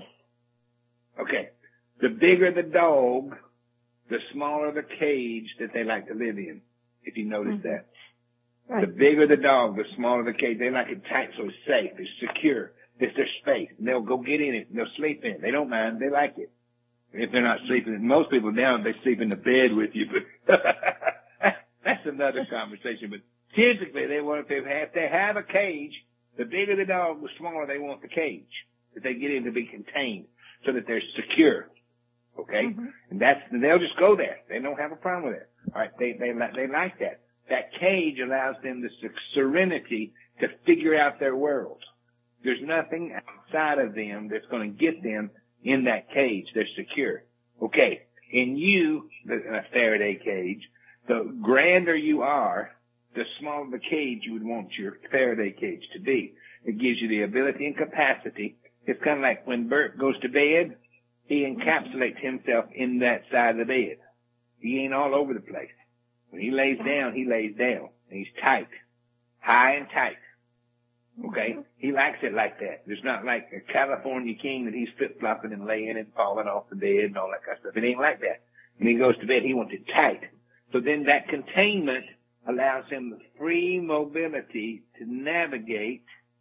Okay. The bigger the dog, the smaller the cage that they like to live in, if you notice that. Right. The bigger the dog, the smaller the cage. They like it tight so it's safe, it's secure, it's their space. And they'll go get in it and they'll sleep in it. They don't mind, they like it. If they're not sleeping, most people now, they sleep in the bed with you, but that's another conversation. But typically if they have a cage, the bigger the dog, the smaller they want the cage that they get in to be contained so that they're secure. Okay? Mm-hmm. And they'll just go there. They don't have a problem with it. All right. They like that. That cage allows them the serenity to figure out their world. There's nothing outside of them that's going to get them in that cage. They're secure. Okay. In a Faraday cage, the grander you are, the smaller the cage you would want your Faraday cage to be. It gives you the ability and capacity. It's kind of like when Bert goes to bed, he encapsulates himself in that side of the bed. He ain't all over the place. When he lays down, he lays down. And he's tight. High and tight. Okay? He likes it like that. There's not like a California king that he's flip-flopping and laying and falling off the bed and all that kind of stuff. It ain't like that. When he goes to bed, he wants it tight. So then that containment allows him the free mobility to navigate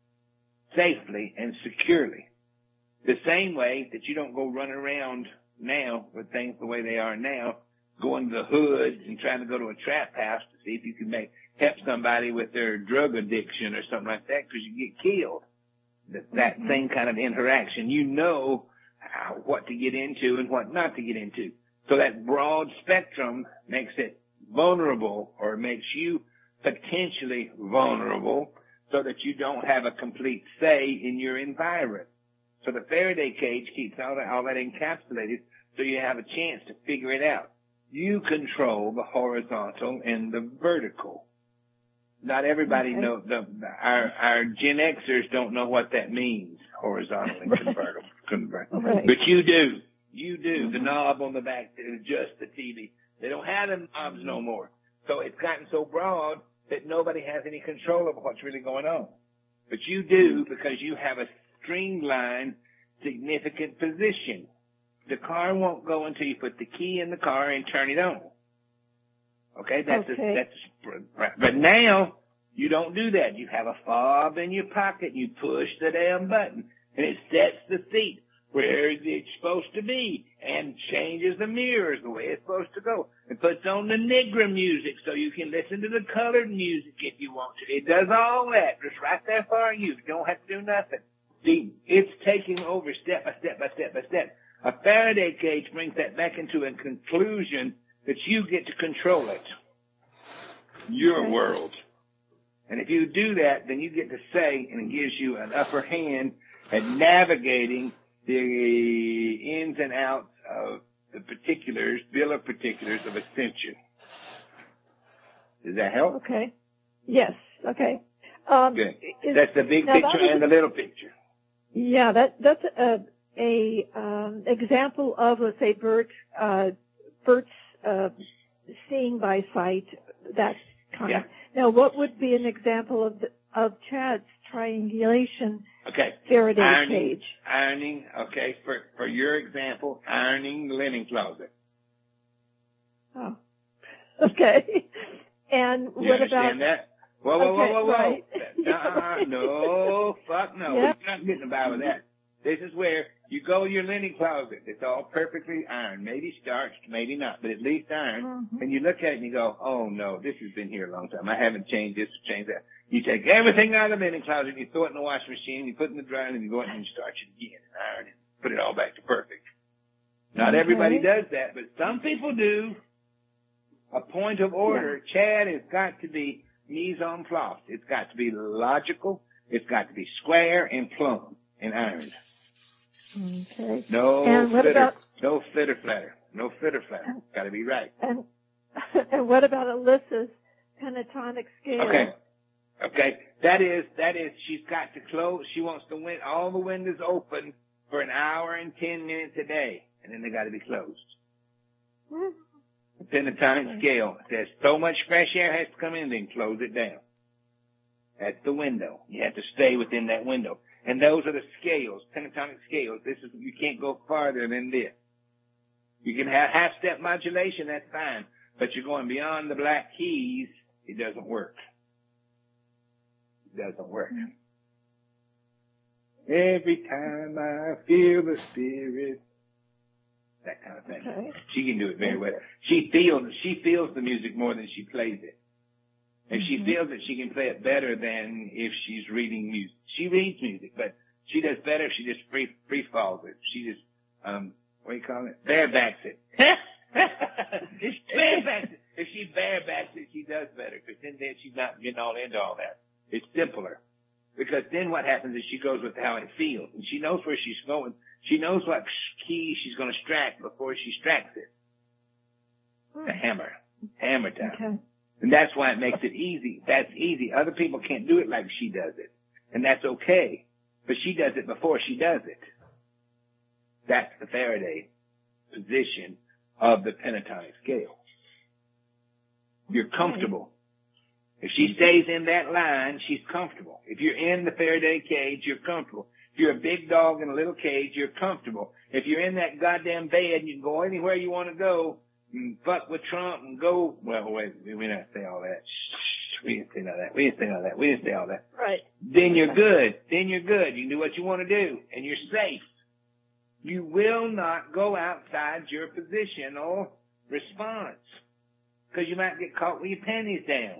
safely and securely. The same way that you don't go running around now with things the way they are now, going to the hood and trying to go to a trap house to see if you can help somebody with their drug addiction or something like that because you get killed. That same kind of interaction. You know what to get into and what not to get into. So that broad spectrum makes it vulnerable or makes you potentially vulnerable so that you don't have a complete say in your environment. So the Faraday cage keeps all that encapsulated so you have a chance to figure it out. You control the horizontal and the vertical. Not everybody knows. Our Gen Xers don't know what that means, horizontal and convertible. Right. But you do. You do. The knob on the back to adjust the TV. They don't have them knobs no more. So it's gotten so broad that nobody has any control over what's really going on. But you do because you have a streamlined, significant position. The car won't go until you put the key in the car and turn it on. Okay, but now you don't do that. You have a fob in your pocket. You push the damn button, and it sets the seat where it's supposed to be, and changes the mirrors the way it's supposed to go. It puts on the Negro music so you can listen to the colored music if you want to. It does all that just right there for you. You don't have to do nothing. See, it's taking over step by step by step by step. A Faraday cage brings that back into a conclusion that you get to control it. Your world. And if you do that, then you get to say, and it gives you an upper hand at navigating the ins and outs of the particulars, bill of particulars of Ascension. Does that help? Okay. Yes. Okay. Good. That's the big picture and the little picture. Yeah, that's a example of, let's say, Bert's seeing by sight, that kind. Yeah. Now, what would be an example of Chad's triangulation Faraday cage? Ironing, okay, for your example, ironing the linen closet. Oh, okay. And you what understand about that? Whoa. Right. No, fuck no. Yep. We're not getting by with that. This is where you go to your linen closet. It's all perfectly ironed. Maybe starched, maybe not, but at least ironed. Mm-hmm. And you look at it and you go, oh no, this has been here a long time. I haven't changed this or changed that. You take everything out of the linen closet and you throw it in the washing machine, you put it in the dryer, and you go in and you starch it again and iron it, put it all back to perfect. Not everybody does that, but some people do. A point of order, Chad, has got to be mise en place. It's got to be logical. It's got to be square and plumb and ironed. Okay. No and what flitter, about, no flitter flatter. No flitter flatter. Got to be right. And And what about Alyssa's pentatonic scale? Okay. That is, she's got to close, she wants all the windows open for an hour and 10 minutes a day, and then they gotta be closed. The pentatonic scale says so much fresh air has to come in, then close it down. That's the window. You have to stay within that window. And those are the scales, pentatonic scales. You can't go farther than this. You can have half-step modulation, that's fine. But you're going beyond the black keys, it doesn't work. It doesn't work. Every time I feel the spirit, that kind of thing. Okay. She can do it very well. She feels the music more than she plays it. If she feels it, she can play it better than if she's reading music. She reads music, but she does better if she just free falls it. She just, what do you call it? Barebacks it. If she barebacks it, she does better, because then she's not getting all into all that. It's simpler. Because then what happens is she goes with how it feels, and she knows where she's going. She knows what key she's going to strike before she strikes it. The hammer time. Okay. And that's why it makes it easy. That's easy. Other people can't do it like she does it. And that's okay. But she does it before she does it. That's the Faraday position of the pentatonic scale. You're comfortable. If she stays in that line, she's comfortable. If you're in the Faraday cage, you're comfortable. If you're a big dog in a little cage, you're comfortable. If you're in that goddamn bed and you can go anywhere you want to go, and fuck with Trump and go, well, wait, we didn't say all that. Shh, we didn't say all that. We didn't say all that. Right. Then you're good. You can do what you want to do, and you're safe. You will not go outside your positional response, because you might get caught with your panties down.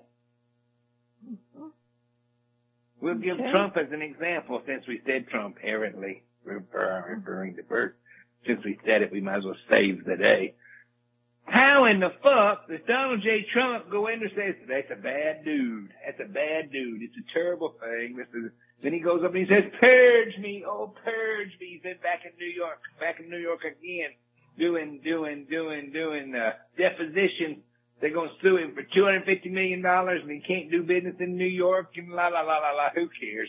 We'll give Trump as an example, since we said Trump errantly, referring to Bert. Since we said it, we might as well save the day. How in the fuck does Donald J. Trump go in and say, that's a bad dude. That's a bad dude. It's a terrible thing. Then he goes up and he says, purge me. Oh, purge me. He's been back in New York again, doing depositions. They're going to sue him for $250 million and he can't do business in New York and la. Who cares?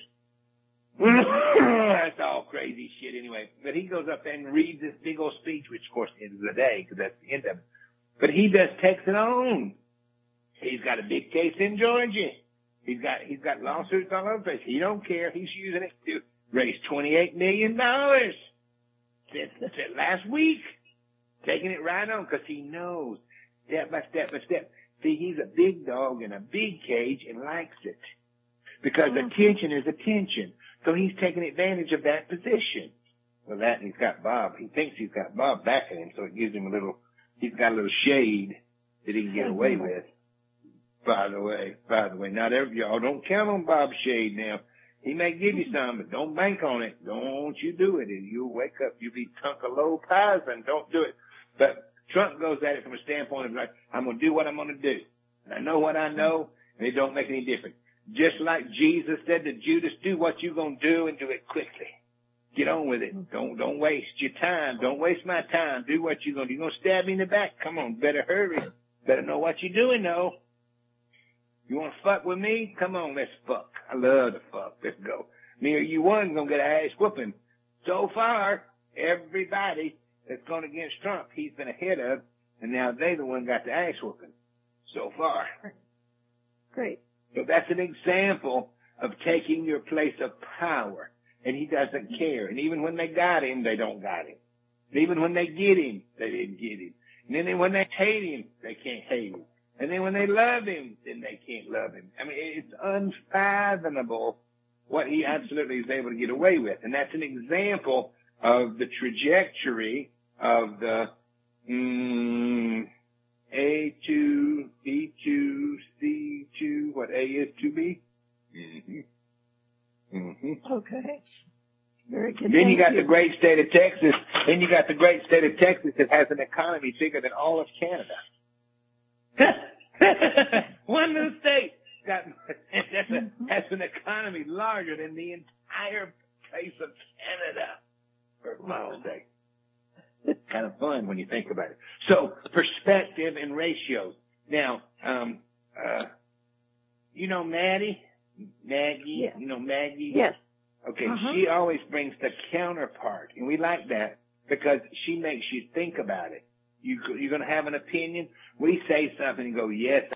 That's all crazy shit anyway. But he goes up there and reads this big old speech, which of course ends the day, because that's the end of it. But he just takes it on. He's got a big case in Georgia. He's got lawsuits all over the place. He don't care. He's using it to raise $28 million since last week. Taking it right on, because he knows step by step by step. See, he's a big dog in a big cage and likes it. Because attention is attention. So he's taking advantage of that position. Well, that, and he's got Bob. He thinks he's got Bob backing him, so it gives him he's got a little shade that he can get away with. By the way, not y'all don't count on Bob's shade now. He may give you some, but don't bank on it. Don't you do it. And you'll wake up, you'll be tunk of low poison. Don't do it. But Trump goes at it from a standpoint of like, I'm going to do what I'm going to do. And I know what I know, and it don't make any difference. Just like Jesus said to Judas, do what you're going to do and do it quickly. Get on with it. Don't waste your time. Don't waste my time. Do what you're going to do. You're going to stab me in the back. Come on, better hurry. Better know what you're doing, though. You want to fuck with me? Come on, let's fuck. I love to fuck. Let's go. Me or you one going to get an ass whooping. So far, everybody that's gone against Trump, he's been ahead of, and now they the one got the ass whooping. So far. Great. So that's an example of taking your place of power. And he doesn't care. And even when they got him, they don't got him. And even when they get him, they didn't get him. And then when they hate him, they can't hate him. And then when they love him, then they can't love him. I mean, it's unfathomable what he absolutely is able to get away with. And that's an example of the trajectory of the A2, B2, C2, what A is to B? Okay. Very good. Then you got the great state of Texas. That has an economy bigger than all of Canada. One little state has an economy larger than the entire place of Canada. For one state. It's kind of fun when you think about it. So perspective and ratios. Now, you know Maggie? Yes. You know Maggie? Yes. Okay, she always brings the counterpart, and we like that because she makes you think about it. You're going to have an opinion. We say something and go, yes,